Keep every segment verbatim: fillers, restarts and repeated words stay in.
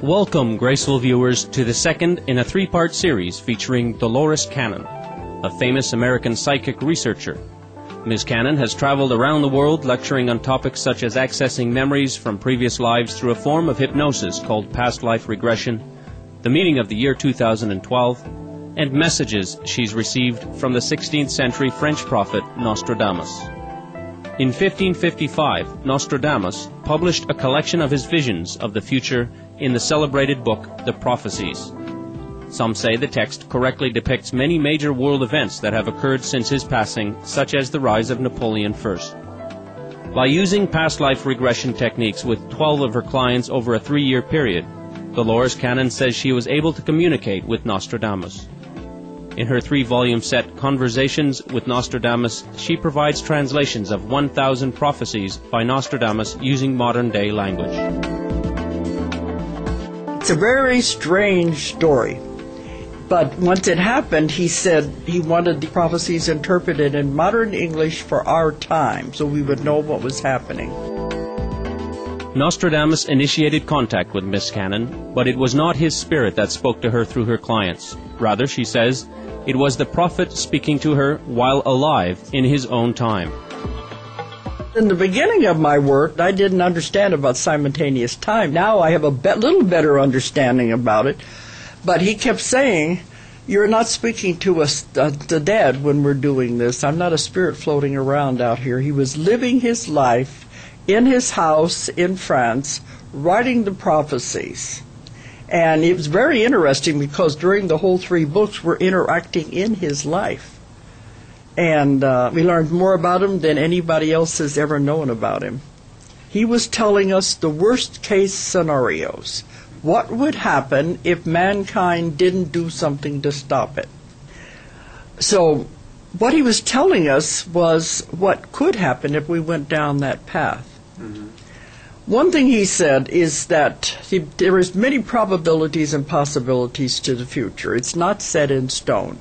Welcome, graceful viewers, to the second in a three-part series featuring Dolores Cannon, a famous American psychic researcher. Miz Cannon has traveled around the world lecturing on topics such as accessing memories from previous lives through a form of hypnosis called past life regression, the meaning of the year two thousand twelve, and messages she's received from the sixteenth century French prophet Nostradamus. In fifteen fifty-five, Nostradamus published a collection of his visions of the future in the celebrated book, The Prophecies. Some say the text correctly depicts many major world events that have occurred since his passing, such as the rise of Napoleon First. By using past life regression techniques with twelve of her clients over a three-year period, Dolores Cannon says she was able to communicate with Nostradamus. In her three-volume set, Conversations with Nostradamus, she provides translations of one thousand prophecies by Nostradamus using modern-day language. It's a very strange story. But once it happened, he said he wanted the prophecies interpreted in modern English for our time, so we would know what was happening. Nostradamus initiated contact with Miss Cannon, but it was not his spirit that spoke to her through her clients. Rather, she says, it was the prophet speaking to her while alive in his own time. In the beginning of my work, I didn't understand about simultaneous time. Now I have a be- little better understanding about it. But he kept saying, you're not speaking to us, uh, the dead when we're doing this. I'm not a spirit floating around out here. He was living his life in his house in France, writing the prophecies. And it was very interesting because during the whole three books, we're interacting in his life. And uh, we learned more about him than anybody else has ever known about him. He was telling us the worst case scenarios. What would happen if mankind didn't do something to stop it? So what he was telling us was what could happen if we went down that path. Mm-hmm. One thing he said is that he, there is many probabilities and possibilities to the future. It's not set in stone.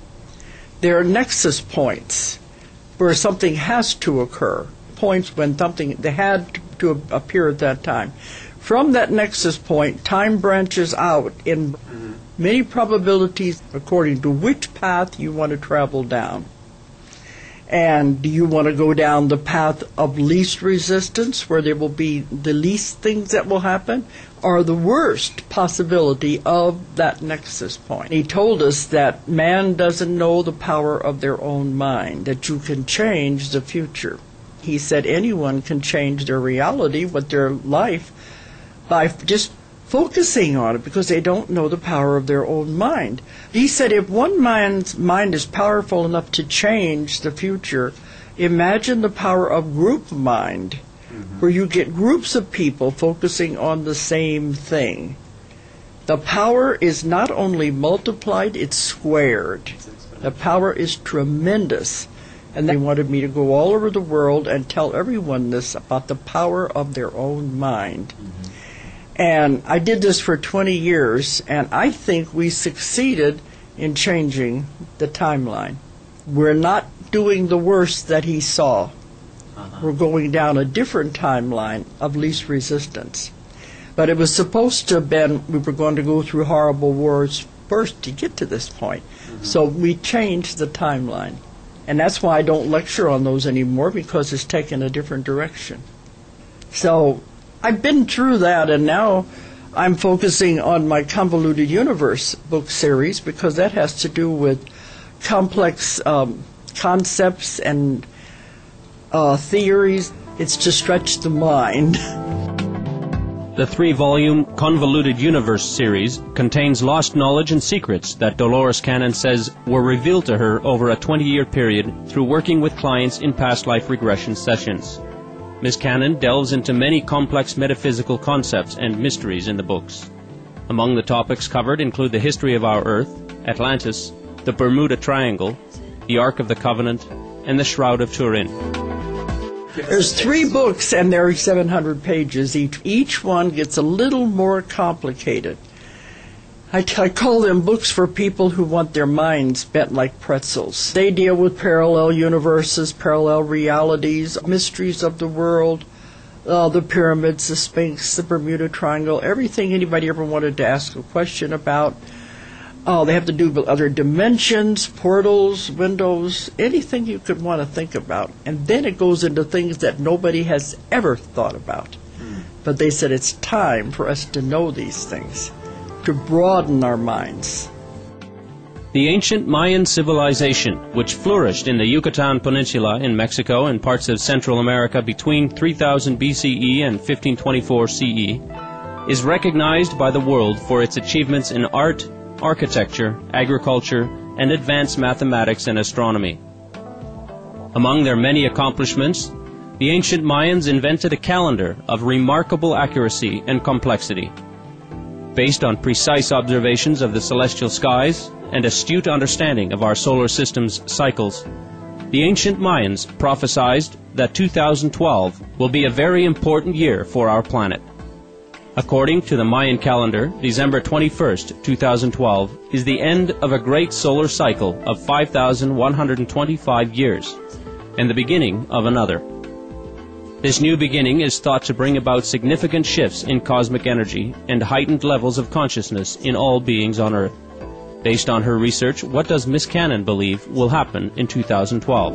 There are nexus points where something has to occur, points when something they had to appear at that time. From that nexus point, time branches out in mm-hmm. many probabilities according to which path you want to travel down. And do you want to go down the path of least resistance, where there will be the least things that will happen, or the worst possibility of that nexus point? He told us that man doesn't know the power of their own mind, that you can change the future. He said anyone can change their reality with their life by just focusing on it, because they don't know the power of their own mind. He said if one man's mind is powerful enough to change the future, imagine the power of group mind, mm-hmm. where you get groups of people focusing on the same thing. The power is not only multiplied, it's squared. The power is tremendous. And they wanted me to go all over the world and tell everyone this about the power of their own mind. Mm-hmm. And I did this for twenty years, and I think we succeeded in changing the timeline. We're not doing the worst that he saw. Uh-huh. We're going down a different timeline of least resistance. But it was supposed to have been, we were going to go through horrible wars first to get to this point. Mm-hmm. So we changed the timeline. And that's why I don't lecture on those anymore, because it's taken a different direction. So I've been through that, and now I'm focusing on my Convoluted Universe book series, because that has to do with complex um, concepts and uh, theories. It's to stretch the mind. The three-volume Convoluted Universe series contains lost knowledge and secrets that Dolores Cannon says were revealed to her over a twenty-year period through working with clients in past life regression sessions. Miz Cannon delves into many complex metaphysical concepts and mysteries in the books. Among the topics covered include the history of our Earth, Atlantis, the Bermuda Triangle, the Ark of the Covenant, and the Shroud of Turin. There's three books, and there are seven hundred pages each. Each one gets a little more complicated. I, I call them books for people who want their minds bent like pretzels. They deal with parallel universes, parallel realities, mysteries of the world, uh, the pyramids, the Sphinx, the Bermuda Triangle, everything anybody ever wanted to ask a question about. Oh, they have to do with other dimensions, portals, windows, anything you could want to think about. And then it goes into things that nobody has ever thought about. Mm. But they said it's time for us to know these things, to broaden our minds. The ancient Mayan civilization, which flourished in the Yucatan Peninsula in Mexico and parts of Central America between three thousand B C E and fifteen twenty-four C E, is recognized by the world for its achievements in art, architecture, agriculture, and advanced mathematics and astronomy. Among their many accomplishments, the ancient Mayans invented a calendar of remarkable accuracy and complexity. Based on precise observations of the celestial skies and astute understanding of our solar system's cycles, the ancient Mayans prophesied that two thousand twelve will be a very important year for our planet. According to the Mayan calendar, December twenty-first, two thousand twelve is the end of a great solar cycle of five thousand one hundred twenty-five years and the beginning of another. This new beginning is thought to bring about significant shifts in cosmic energy and heightened levels of consciousness in all beings on Earth. Based on her research, what does Miss Cannon believe will happen in two thousand twelve?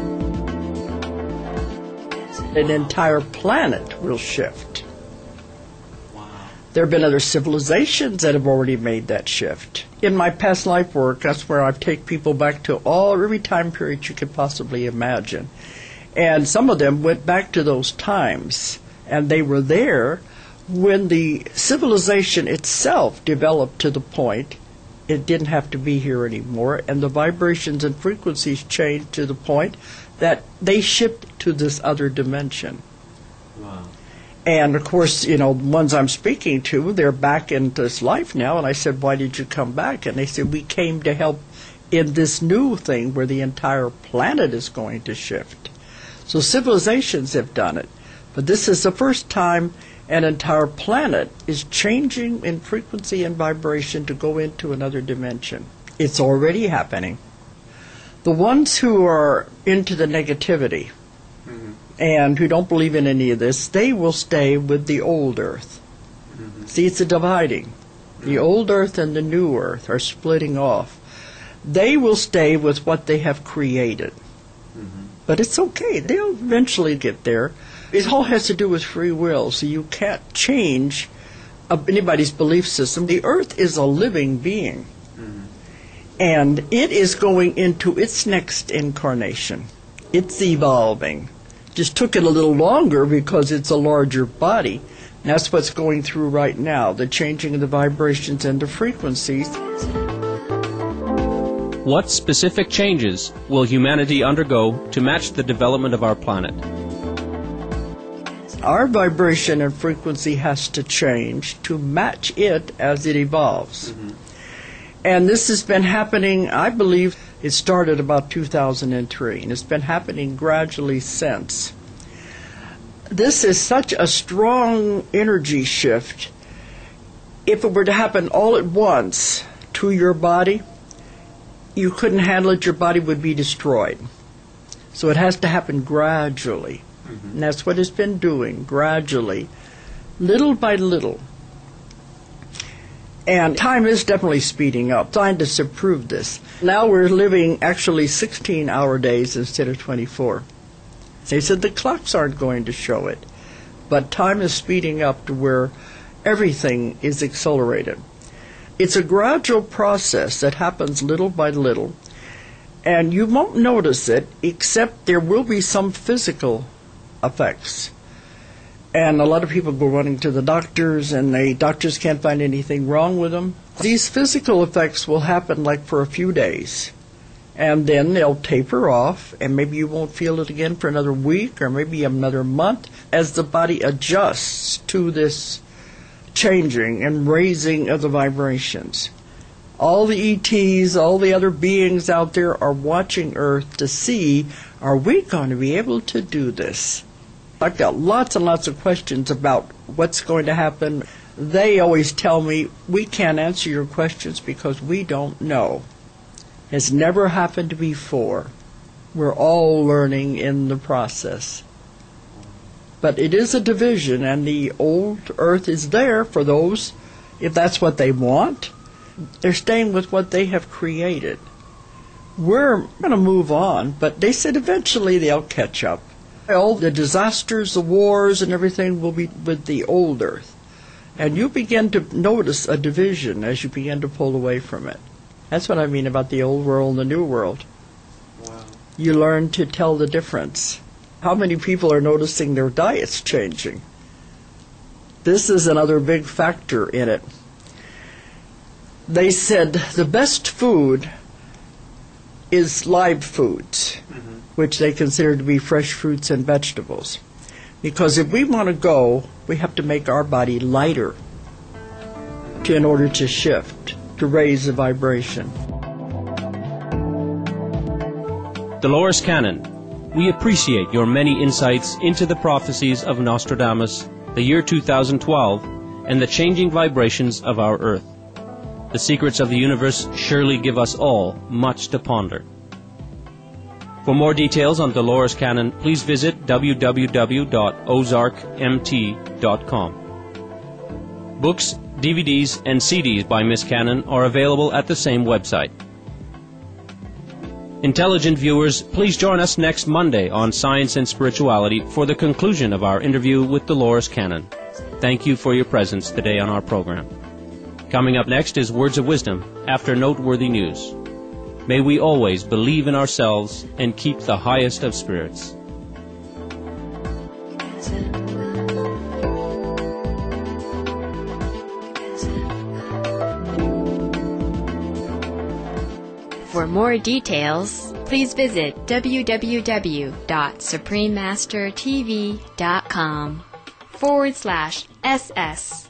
An entire planet will shift. Wow. There have been other civilizations that have already made that shift. In my past life work, that's where I take people back to all every time period you could possibly imagine. And some of them went back to those times, and they were there when the civilization itself developed to the point it didn't have to be here anymore, and the vibrations and frequencies changed to the point that they shipped to this other dimension. Wow. And, of course, you know, the ones I'm speaking to, they're back in this life now, and I said, why did you come back? And they said, we came to help in this new thing where the entire planet is going to shift. So civilizations have done it, but this is the first time an entire planet is changing in frequency and vibration to go into another dimension. It's already happening. The ones who are into the negativity mm-hmm. and who don't believe in any of this, they will stay with the old earth. Mm-hmm. See, it's a dividing. Mm-hmm. The old earth and the new earth are splitting off. They will stay with what they have created. Mm-hmm. But it's okay. They'll eventually get there. It all has to do with free will, so you can't change anybody's belief system. The earth is a living being, mm-hmm. and it is going into its next incarnation. It's evolving. Just took it a little longer because it's a larger body. And that's what's going through right now, the changing of the vibrations and the frequencies. What specific changes will humanity undergo to match the development of our planet? Our vibration and frequency has to change to match it as it evolves. Mm-hmm. And this has been happening, I believe, it started about two thousand three, and it's been happening gradually since. This is such a strong energy shift. If it were to happen all at once to your body, you couldn't handle it, your body would be destroyed. So it has to happen gradually. Mm-hmm. And that's what it's been doing, gradually, little by little. And time is definitely speeding up. Scientists have proved this. Now we're living actually sixteen-hour days instead of twenty-four. They said the clocks aren't going to show it. But time is speeding up to where everything is accelerated. It's a gradual process that happens little by little. And you won't notice it, except there will be some physical effects. And a lot of people go running to the doctors, and the doctors can't find anything wrong with them. These physical effects will happen like for a few days, and then they'll taper off, and maybe you won't feel it again for another week or maybe another month as the body adjusts to this changing and raising of the vibrations. All the E Ts, all the other beings out there are watching Earth to see, are we going to be able to do this? I've got lots and lots of questions about what's going to happen. They always tell me, we can't answer your questions because we don't know. It's never happened before. We're all learning in the process. But it is a division, and the old earth is there for those, if that's what they want. They're staying with what they have created. We're going to move on, but they said eventually they'll catch up. All the disasters, the wars, and everything will be with the old earth. And you begin to notice a division as you begin to pull away from it. That's what I mean about the old world and the new world. Wow. You learn to tell the difference. How many people are noticing their diets changing? This is another big factor in it. They said the best food is live foods, mm-hmm. which they consider to be fresh fruits and vegetables. Because if we want to go, we have to make our body lighter to, in order to shift, to raise the vibration. Dolores Cannon, we appreciate your many insights into the prophecies of Nostradamus, the year two thousand twelve, and the changing vibrations of our Earth. The secrets of the universe surely give us all much to ponder. For more details on Dolores Cannon, please visit w w w dot ozark m t dot com. Books, D V Ds, and C Ds by Miss Cannon are available at the same website. Intelligent viewers, please join us next Monday on Science and Spirituality for the conclusion of our interview with Dolores Cannon. Thank you for your presence today on our program. Coming up next is Words of Wisdom after noteworthy news. May we always believe in ourselves and keep the highest of spirits. For more details, please visit w w w dot supreme master t v dot com forward slash S S.